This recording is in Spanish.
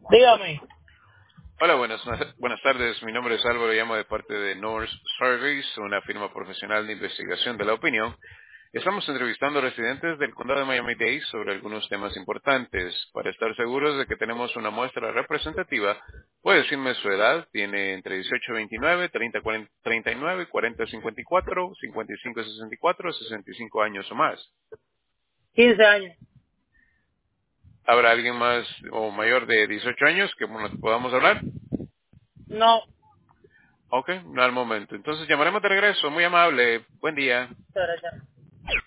Dígame. Hola, buenas tardes. Mi nombre es Álvaro, llamo de parte de North Service, una firma profesional de investigación de la opinión. Estamos entrevistando a residentes del condado de Miami-Dade sobre algunos temas importantes. Para estar seguros de que tenemos una muestra representativa, puede decirme su edad. Tiene entre 18 y 29, 30, 40, 39, 40, 54, 55, 64, 65 años o más. 15 años. ¿Habrá alguien más o mayor de 18 años que podamos hablar? No. Ok, no al momento. Entonces llamaremos de regreso. Muy amable. Buen día. Espera, ya.